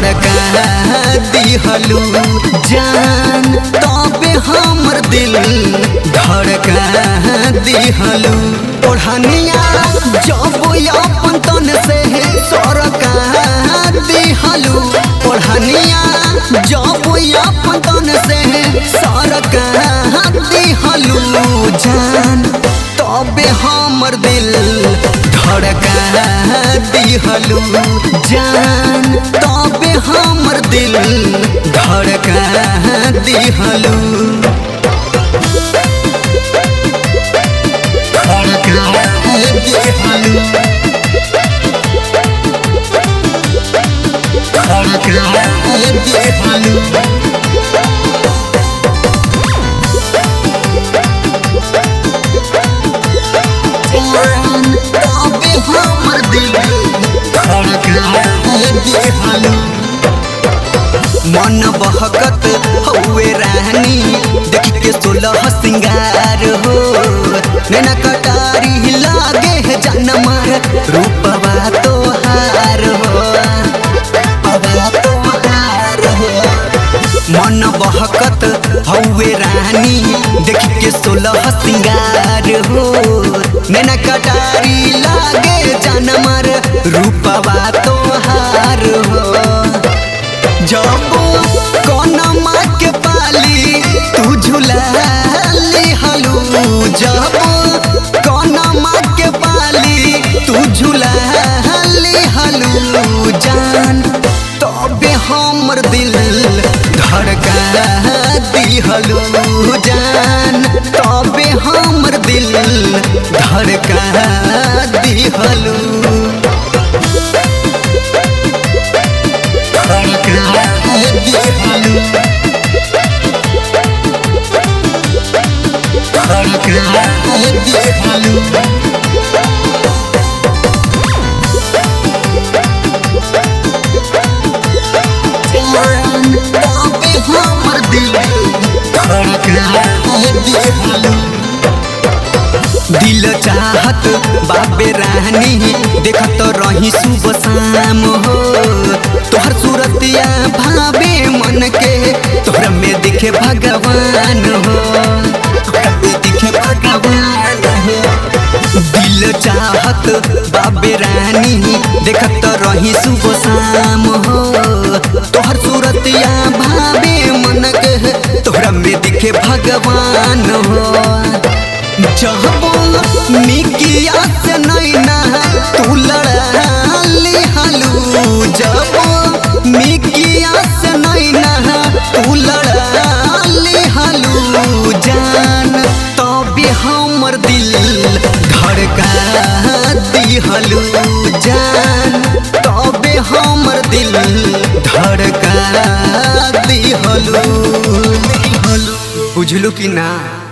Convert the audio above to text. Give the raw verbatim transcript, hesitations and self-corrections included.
धड़का दिहलू जान तबे हमर दिल धड़का दिहलू ओढ़निया जब अपन तन से सरका दिहलू ओढ़निया जब अपन तन से सरका दिहलू जान तबे हमर दिल धड़का दिहलू जान तबे हमर दिल धड़का दिहलू धड़का दिहलू धड़का दिहलू मन बहकत हउए रानी देख के सोलह सिंगार हो नैना कटारी लागे जनमर रूपवा तोहार हो रूपवा तोहार हो मन बहकत हउए रानी देख के सोलह सिंगार हो नैना कटारी लागे जनमर रूपवा तोहार हो जब कोनमा के पाली तू झुलाली हलू जब कोनमा के पाली तू झुलाली हलू जान तबे हमर दिल धड़का दिहलू जान तबे हमर दिल धड़का दिहलू दिल चाहत बाबे रानी देखत रही सुबह शाम हो तोहर सूरतिया भावे मन के तोहरा में दिखे भगवान हो तोहरा में दिखे भगवान हो दिल चाहत बाबे रानी देखत रही सुबह शाम हो तोहर सूरतिया भावे मन के तोहरा में दिखे भगवान हो जब मिकिया से नैना तू लड़ाली हलू जब मिकिया से नैना तू लड़ाली हलू जान तबे हमर दिल धड़का दिहलू जान तबे हमर दिल धड़का दिहलू बुझलू कि ना।